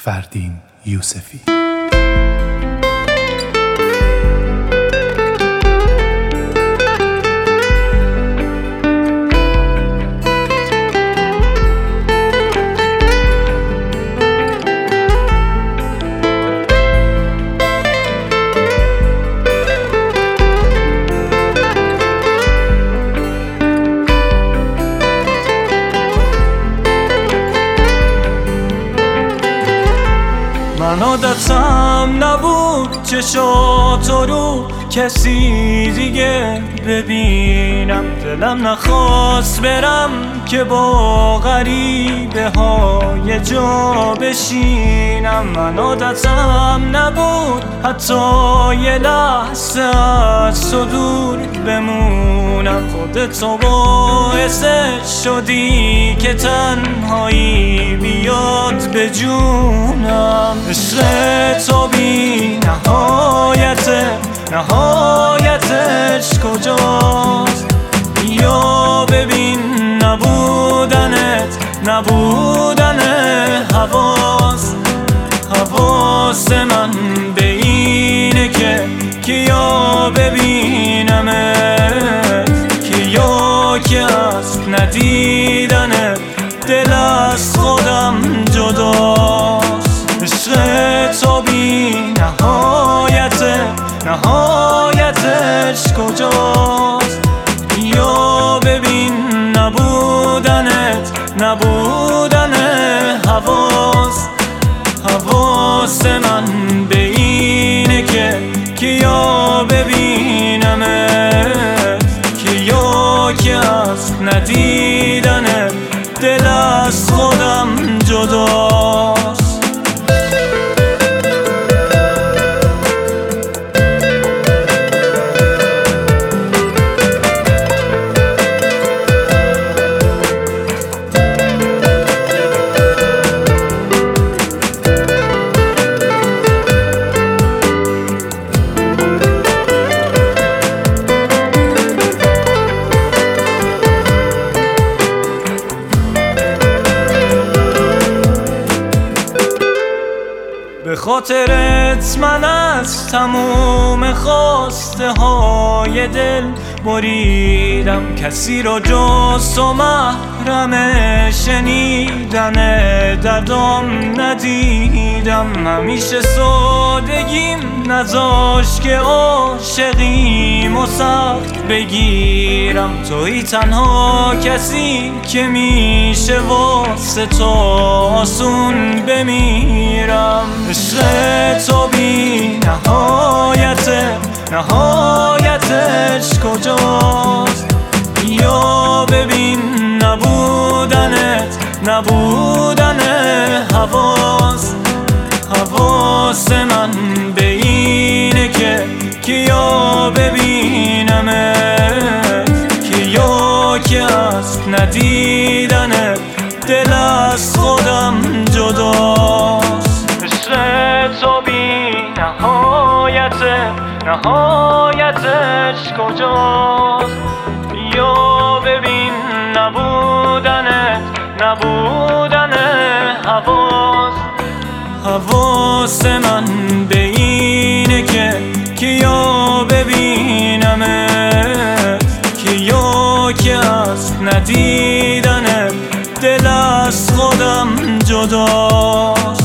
فردین یوسفی. من عادتم نبود چشاتو رو کسی دیگه ببینم، دلم نخواست برم که با غریبه های جا بشینم. من عادتم نبود حتی یه لحظه از تو دور بمونم، خودتو باعث شدی که تنهایی بیاد به جونم. عشق تو بی نهایتش کجاست؟ یا ببین نبودن حواس من به اینه که یا ببینمت که یا که از ندیدنت دل از خودم جداست. عشق تو بی نهایتش کجاست؟ یا ببین نبودن حواس من به اینه که یا ببینمت که یا که از ندیدنت دل از خودم جداست. به خاطرت من از تموم خواسته های دل بریدم، کسی را جز تو محرم شنیدن دردم ندیدم. همیشه سادگیم نذاشت که عاشقیمو سخت بگیرم، تویی تنها کسی که میشه واسه تو آسون بمیرم. عشق تو بی نهایتش کجاست؟ یا ببین نبودن حواس من به اینه که یا ببینمت که یا که از ندیدنت دل از خودم جداست. عشق تو بی نهایتش کجاست؟ یا ببین نبودن حواس من به اینه که یا ببینمت که یا که از ندیدنت دل از خودم جداست.